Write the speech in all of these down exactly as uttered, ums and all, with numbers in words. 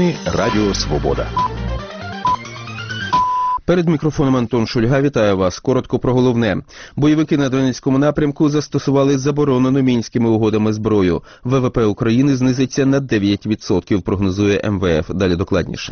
Новини Радіо Свобода. Перед мікрофоном Антон Шульга, вітаю вас. Коротко про головне. Бойовики на Донецькому напрямку застосували заборонену Мінськими угодами зброю. ВВП України знизиться на дев'ять відсотків, прогнозує ем ве еф. Далі докладніше.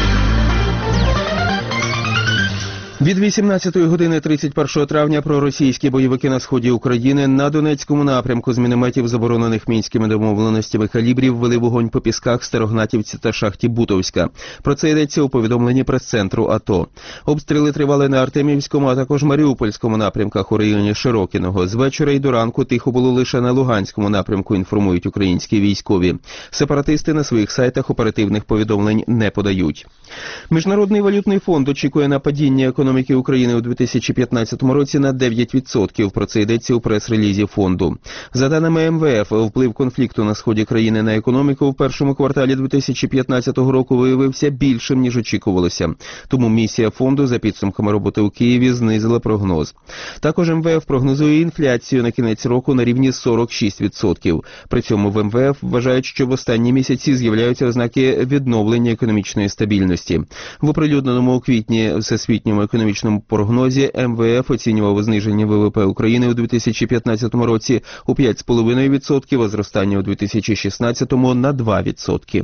Від вісімнадцятої години тридцять першого травня проросійські бойовики на сході України на Донецькому напрямку з мінометів, заборонених мінськими домовленостями калібрів, вели вогонь по Пісках, Старогнатівці та шахті Бутовська. Про це йдеться у повідомленні прес-центру АТО. Обстріли тривали на Артемівському, а також Маріупольському напрямках у районі Широкіного. З вечора й до ранку тихо було лише на Луганському напрямку, інформують українські військові. Сепаратисти на своїх сайтах оперативних повідомлень не подають. Міжнародний валютний фонд очікує на падіння економіки економіки України у дві тисячі п'ятнадцятому році на дев'ять відсотків. Про це йдеться у прес-релізі фонду. За даними ем ве еф, вплив конфлікту на сході країни на економіку в першому кварталі дві тисячі п'ятнадцятого року виявився більшим, ніж очікувалося. Тому місія фонду за підсумками роботи у Києві знизила прогноз. Також ем ве еф прогнозує інфляцію на кінець року на рівні сорок шість відсотків. При цьому в ем ве еф вважають, що в останні місяці з'являються ознаки відновлення економічної стабільності. В оприлюдненому у квітні Всесвітньому економічному економічному прогнозі ем ве еф оцінював зниження ВВП України у дві тисячі п'ятнадцятому році у п'ять цілих п'ять десятих відсотка, а зростання у дві тисячі шістнадцятому на два відсотки.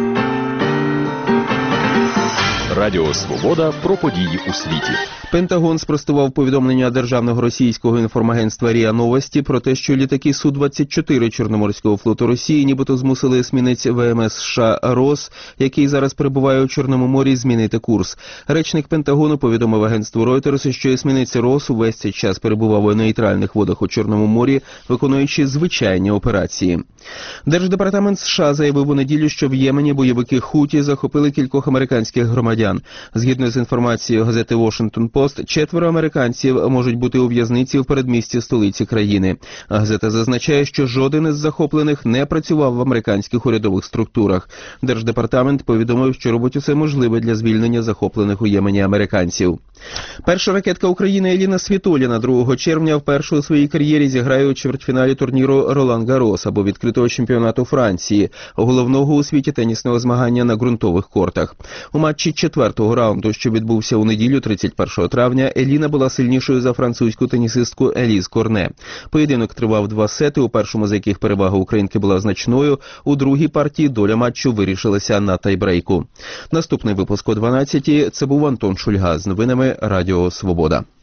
Радіо Свобода про події у світі. Пентагон спростував повідомлення державного російського інформагентства РІА Новості про те, що літаки Су двадцять чотири Чорноморського флоту Росії нібито змусили есмінець ве ем ес США «Рос», який зараз перебуває у Чорному морі, змінити курс. Речник Пентагону повідомив агентству Reuters, що есмінець «Рос» увесь цей час перебував у нейтральних водах у Чорному морі, виконуючи звичайні операції. Держдепартамент США заявив у неділю, що в Ємені бойовики Хуті захопили кількох американських громадян. Згідно з інформацією газети «Washington Post», четверо американців можуть бути у в'язниці в передмісті столиці країни. Газета зазначає, що жоден із захоплених не працював в американських урядових структурах. Держдепартамент повідомив, що робить усе можливе для звільнення захоплених у Ємені американців. Перша ракетка України Еліна Світоліна другого червня вперше у своїй кар'єрі зіграє у чвертьфіналі турніру Ролан Гарос або відкритого чемпіонату Франції, головного у світі тенісного змагання на ґрунтових кортах. У матчі четвертого раунду, що відбувся у неділю тридцять першого травня, Еліна була сильнішою за французьку тенісистку Еліз Корне. Поєдинок тривав два сети, у першому з яких перевага українки була значною, у другій партії доля матчу вирішилася на тайбрейку. Наступний випуск о дванадцятій. Це був Антон Шульга з новинами Радіо Свобода.